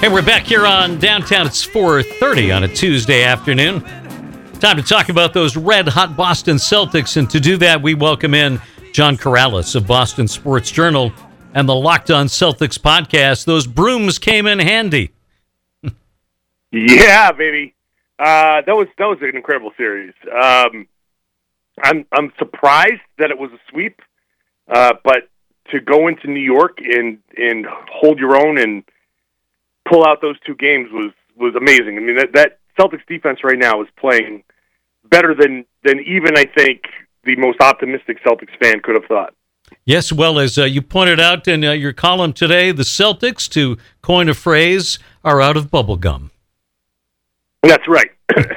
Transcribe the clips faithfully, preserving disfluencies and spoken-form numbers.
And we're back here on Downtown. It's four thirty on a Tuesday afternoon. Time to talk about those red-hot Boston Celtics. And to do that, we welcome in John Karalis of Boston Sports Journal and the Locked On Celtics podcast. Those brooms came in handy. Yeah, baby. Uh, that was that was an incredible series. Um, I'm I'm surprised that it was a sweep, uh, but to go into New York and and hold your own and pull out those two games was, was amazing. I mean, that, that Celtics defense right now is playing better than, than even, I think, the most optimistic Celtics fan could have thought. Yes, well, as uh, you pointed out in uh, your column today, the Celtics, to coin a phrase, are out of bubble gum. That's right.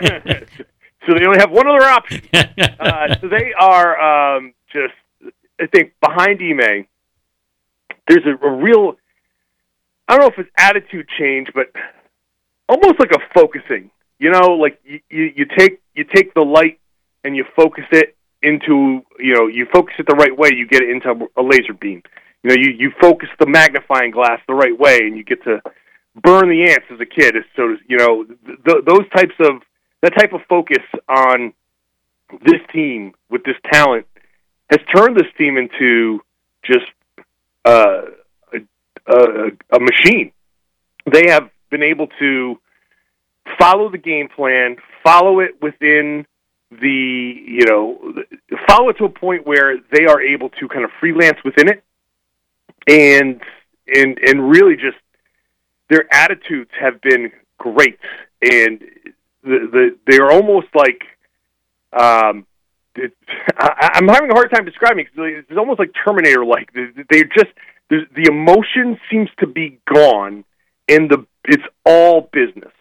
So they only have one other option. Uh, so they are um, just, I think, behind Ime. There's a, a real... I don't know if it's attitude change, but almost like a focusing. You know, like you, you, you take you take the light and you focus it into, you know, you focus it the right way, you get it into a laser beam. You know, you, you focus the magnifying glass the right way, and you get to burn the ants as a kid. So, you know, th- those types of that type of focus on this team with this talent has turned this team into just. Uh, A, a machine. They have been able to follow the game plan, follow it within the, you know, follow it to a point where they are able to kind of freelance within it, and and and really just their attitudes have been great, and the the they're almost like um. It, I, I'm having a hard time describing it because it's almost like Terminator-like. They're just the emotion seems to be gone, and the it's all business.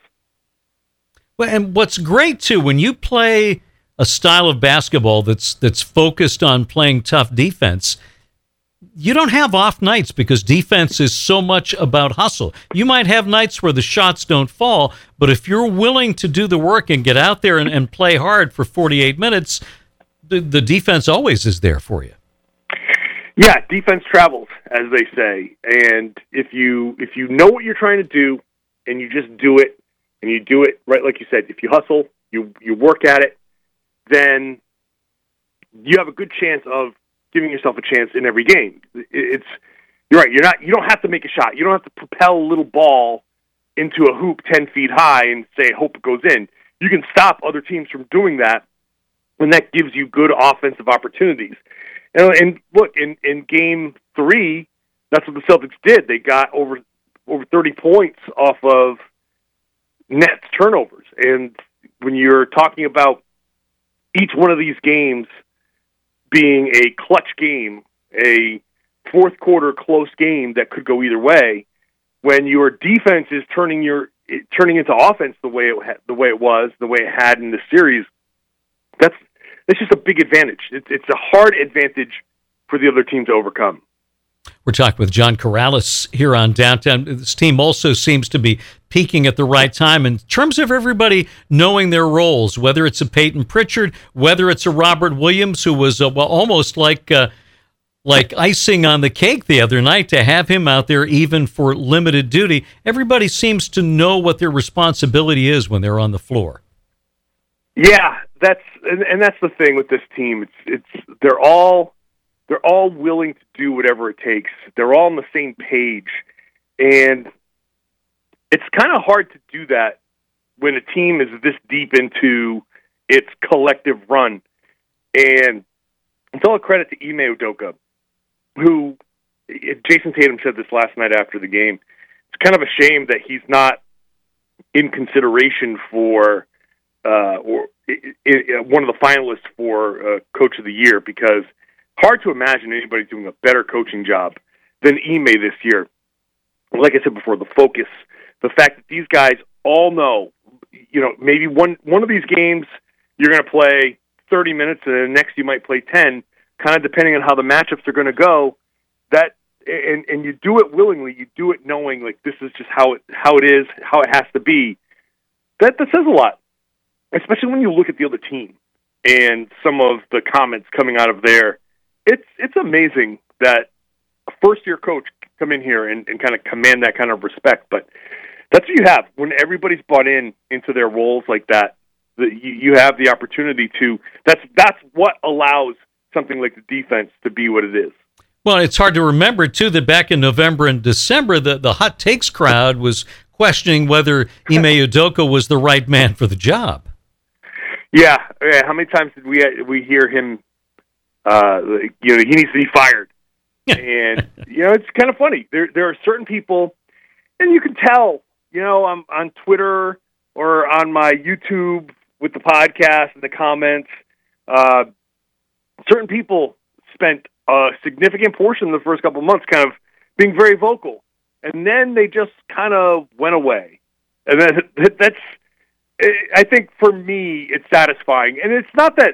Well, and what's great too, when you play a style of basketball that's that's focused on playing tough defense, you don't have off nights because defense is so much about hustle. You might have nights where the shots don't fall, but if you're willing to do the work and get out there and, and play hard for forty-eight minutes, the, the defense always is there for you. Yeah, defense travels, as they say, and if you if you know what you're trying to do, and you just do it, and you do it right, like you said, if you hustle, you you work at it, then you have a good chance of giving yourself a chance in every game. It's you're right. You're not. You don't have to make a shot. You don't have to propel a little ball into a hoop ten feet high and say hope it goes in. You can stop other teams from doing that, and that gives you good offensive opportunities. And, and look, in, in game three, that's what the Celtics did. They got over over thirty points off of Nets turnovers. And when you're talking about each one of these games being a clutch game, a fourth quarter close game that could go either way, when your defense is turning your turning into offense the way it the way it was, the way it had in the series, that's It's just a big advantage. It's, it's a hard advantage for the other team to overcome. We're talking with John Karalis here on Downtown. This team also seems to be peaking at the right time in terms of everybody knowing their roles, whether it's a Peyton Pritchard, whether it's a Robert Williams, who was uh, well, almost like uh, like icing on the cake the other night to have him out there even for limited duty. Everybody seems to know what their responsibility is when they're on the floor. Yeah, that's and, and that's the thing with this team. It's it's they're all they're all willing to do whatever it takes. They're all on the same page, and it's kind of hard to do that when a team is this deep into its collective run. And it's all a credit to Ime Udoka, who Jason Tatum said this last night after the game. It's kind of a shame that he's not in consideration for. Uh, or it, it, one of the finalists for uh, Coach of the Year, because hard to imagine anybody doing a better coaching job than Ime this year. Like I said before, the focus, the fact that these guys all know, you know, maybe one one of these games you're going to play thirty minutes, and the next you might play ten, kind of depending on how the matchups are going to go. That and and you do it willingly, you do it knowing like this is just how it how it is, how it has to be. That that says a lot. Especially when you look at the other team and some of the comments coming out of there. It's it's amazing that a first-year coach come in here and, and kind of command that kind of respect. But that's what you have when everybody's bought in into their roles like that. The, you, you have the opportunity to. That's that's what allows something like the defense to be what it is. Well, it's hard to remember too that back in November and December, the the hot takes crowd was questioning whether Ime Udoka was the right man for the job. Yeah, yeah. How many times did we we hear him? Uh, you know, he needs to be fired. And you know, it's kind of funny. There there are certain people, and you can tell. You know, I'm on Twitter or on my YouTube with the podcast and the comments. Uh, certain people spent a significant portion of the first couple of months kind of being very vocal, and then they just kind of went away. And then that's, I think for me, it's satisfying. And it's not that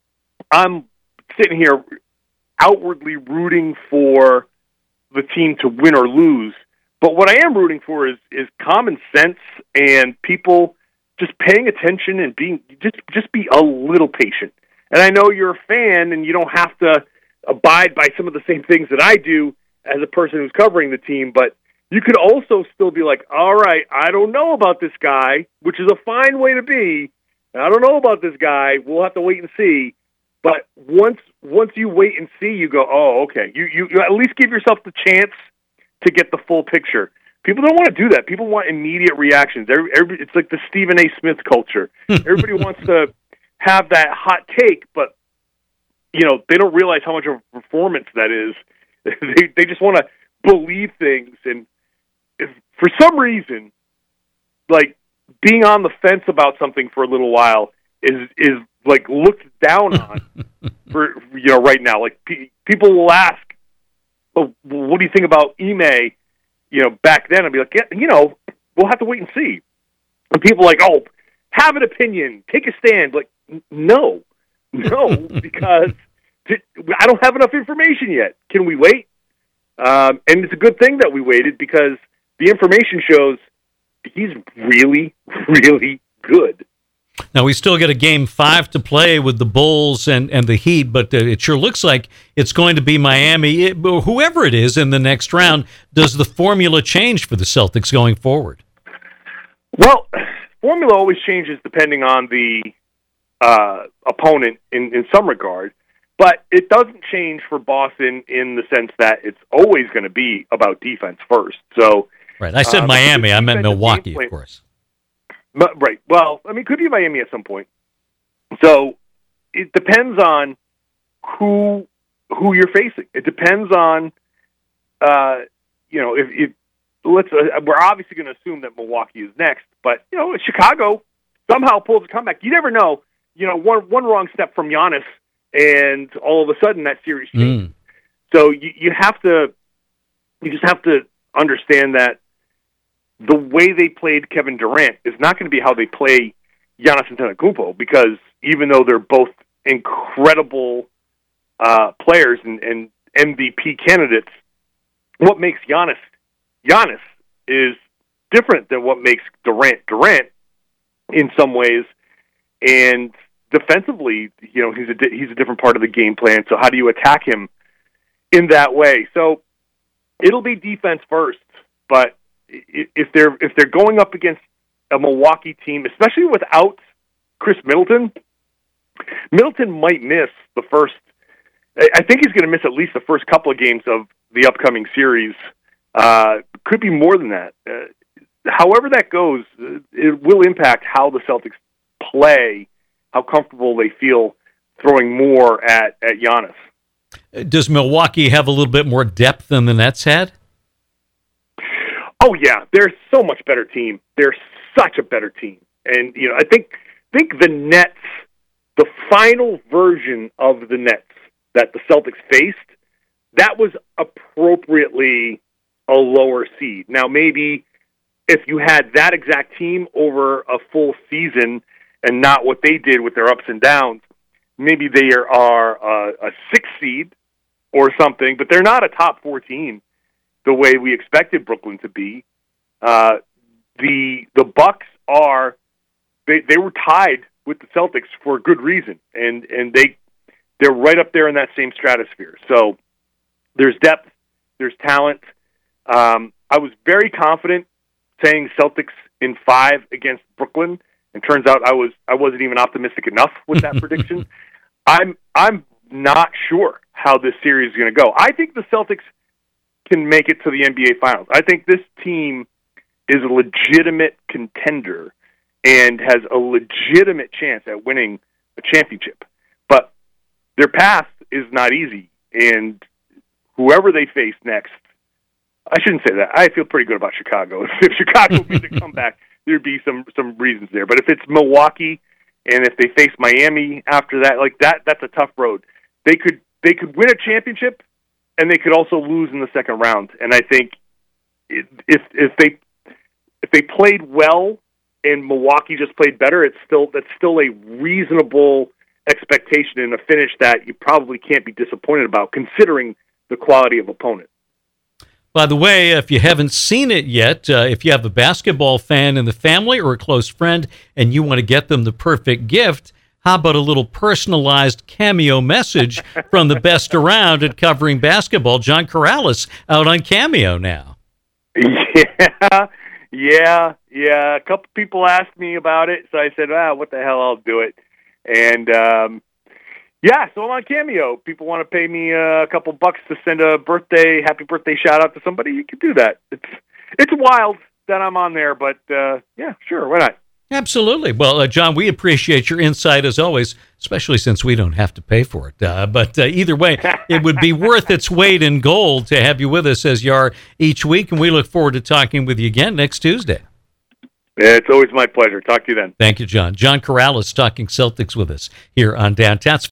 I'm sitting here outwardly rooting for the team to win or lose, but what I am rooting for is, is common sense and people just paying attention and being just just be a little patient. And I know you're a fan and you don't have to abide by some of the same things that I do as a person who's covering the team, but you could also still be like, all right, I don't know about this guy, which is a fine way to be. I don't know about this guy. We'll have to wait and see. But once once you wait and see, you go, oh, okay. You, you, you at least give yourself the chance to get the full picture. People don't want to do that. People want immediate reactions. Every, every, it's like the Stephen A. Smith culture. Everybody wants to have that hot take, but you know they don't realize how much of a performance that is. they they just want to believe things, and if, for some reason, like being on the fence about something for a little while is is like looked down on for you know right now. Like pe- people will ask, "Oh, what do you think about Ime?" You know, back then I'd be like, yeah, you know, we'll have to wait and see. And people are like, oh, have an opinion, take a stand. Like, no, no, because t- I don't have enough information yet. Can we wait? Um, and it's a good thing that we waited because the information shows he's really, really good. Now, we still get a game five to play with the Bulls and, and the Heat, but uh, it sure looks like it's going to be Miami. It, whoever it is in the next round, does the formula change for the Celtics going forward? Well, formula always changes depending on the uh, opponent in, in some regard, but it doesn't change for Boston in the sense that it's always going to be about defense first. So, right. I said um, Miami. I meant Milwaukee, of course. Right. Well, I mean, it could be Miami at some point. So it depends on who who you're facing. It depends on, uh, you know, if, if let's. Uh, we're obviously going to assume that Milwaukee is next, but you know, if Chicago somehow pulls a comeback, you never know. You know, one one wrong step from Giannis, and all of a sudden that series changes. Mm. So you you have to, you just have to understand that the way they played Kevin Durant is not going to be how they play Giannis Antetokounmpo, because even though they're both incredible uh, players and, and M V P candidates, what makes Giannis Giannis is different than what makes Durant Durant in some ways. And defensively, you know, he's a he's a different part of the game plan. So how do you attack him in that way? So it'll be defense first, but if they're if they're going up against a Milwaukee team, especially without Chris Middleton, Middleton might miss the first. I think he's going to miss at least the first couple of games of the upcoming series. Uh, could be more than that. Uh, however that goes, it will impact how the Celtics play, how comfortable they feel throwing more at at Giannis. Does Milwaukee have a little bit more depth than the Nets had? Oh yeah, they're so much better team. They're such a better team, and you know, I think think the Nets, the final version of the Nets that the Celtics faced, that was appropriately a lower seed. Now, maybe if you had that exact team over a full season and not what they did with their ups and downs, maybe they are a, a six seed or something, but they're not a top four team the way we expected Brooklyn to be. Uh, the the Bucks are they they were tied with the Celtics for a good reason, and and they they're right up there in that same stratosphere. So there's depth, there's talent. Um, I was very confident saying Celtics in five against Brooklyn, and turns out I was I wasn't even optimistic enough with that prediction. I'm I'm not sure how this series is going to go. I think the Celtics can make it to the N B A Finals. I think this team is a legitimate contender and has a legitimate chance at winning a championship. But their path is not easy, and whoever they face next, I shouldn't say that. I feel pretty good about Chicago. If Chicago made a comeback, there'd be some some reasons there. But if it's Milwaukee and if they face Miami after that, like that, that's a tough road. They could they could win a championship, and they could also lose in the second round. And I think if if they if they played well and Milwaukee just played better, it's still that's still a reasonable expectation and a finish that you probably can't be disappointed about, considering the quality of opponent. By the way, if you haven't seen it yet, uh, if you have a basketball fan in the family or a close friend and you want to get them the perfect gift, how about a little personalized cameo message from the best around at covering basketball, John Karalis, out on Cameo now? Yeah, yeah, yeah. A couple people asked me about it, so I said, ah, what the hell, I'll do it. And, um, yeah, so I'm on Cameo. People want to pay me uh, a couple bucks to send a birthday, happy birthday shout-out to somebody, you can do that. It's it's wild that I'm on there, but, uh, yeah, sure, why not? Absolutely. Well, uh, John, we appreciate your insight as always, especially since we don't have to pay for it. Uh, but uh, either way, it would be worth its weight in gold to have you with us as you are each week, and we look forward to talking with you again next Tuesday. It's always my pleasure. Talk to you then. Thank you, John. John Karalis talking Celtics with us here on Downtown.